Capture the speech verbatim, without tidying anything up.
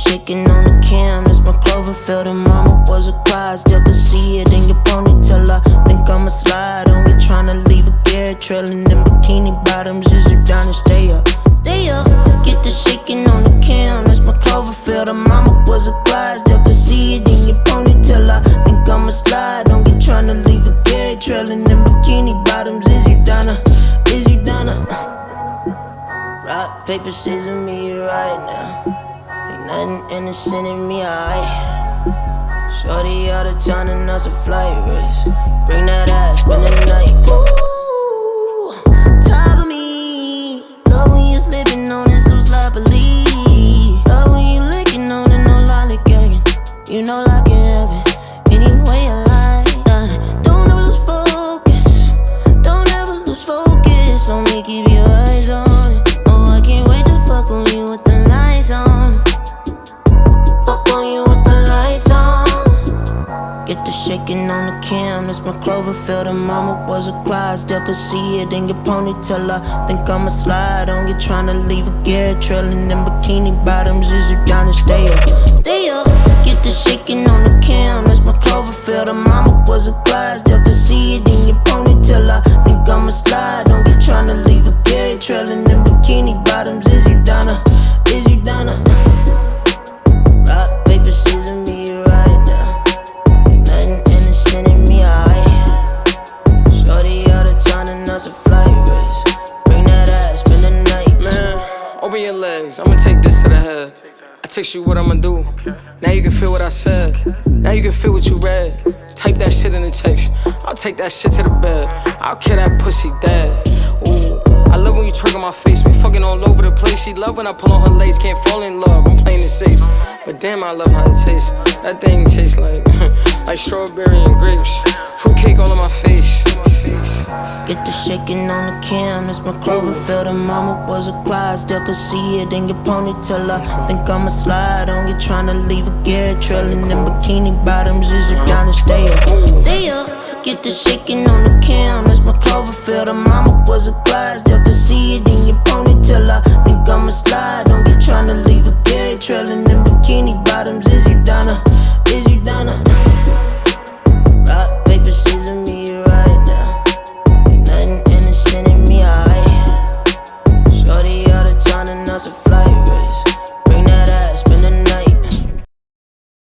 shaking on the cam, it's my Cloverfield. And mama was a cry, still could see it in your ponytail. I think I'ma slide on you, tryna leave a Garrett trail. And them bikini bottoms, is you down to stay up? Stay up, get the shaking on the cam, it's my Cloverfield. And mama was a cry, still could see it in your ponytail. I think I'ma slide on you, tryna leave a Garrett trail. And them bikini bottoms, is you down to, is you down to? Rock, paper, scissors, me right now. Ain't nothing innocent in me, alright. Shorty out of town and that's a flight risk. Bring that ass, spend the night. Ooh, top of me. Love when you slipping on it so sloppily. Love when you licking on it, no lollygagging. You know I can have it any way I like. Nah, don't ever lose focus. Don't ever lose focus. Only keep your eyes on it. Oh, I can't wait to fuck on you with the lights on. Fuck on you with the lights on. Get the shaking on the cam, it's my Cloverfield. And mama was a Clyde, still could see it in your ponytail. I think I'ma slide on you, tryna leave a Garrett trail. And them bikini bottoms, is you down to stay up? Stay up, get the shaking on the cam, it's my Cloverfield. And mama was a Clyde, still could see it in your ponytail. I think I'ma slide on you, tryna leave a Garrett trail. And them bikini bottoms, is you down to, is you down to? Rock, paper, scissors, me right now. Ain't nothing innocent in me, alright. Shorty out of town and that's a flight risk. Bring that ass, spend the night. Man, open your legs, I'ma take this to the head. I text you what I'ma do. Now you can feel what I said. Now you can feel what you read. Type that shit in the text. I'll take that shit to the bed. I'll kill that pussy dead. Ooh, I love when you twerk on my face. We fucking all over the place. She love when I pull on her lace. Can't fall in love, I'm playing it safe. But damn, I love how it tastes. That thing tastes like like strawberry and grapes. Fruitcake all on my face. Get the shaking on the cam, it's my Cloverfield. And mama was a Clyde, still could see it in your ponytail. I think I'ma slide on you, tryna leave a Garrett trail. And them bikini bottoms, is you down to stay up? Stay up, get the shaking on the cam, it's my Cloverfield. And mama was a Clyde, still could see it in your ponytail. I think I'ma slide on you, tryna leave a Garrett trail. And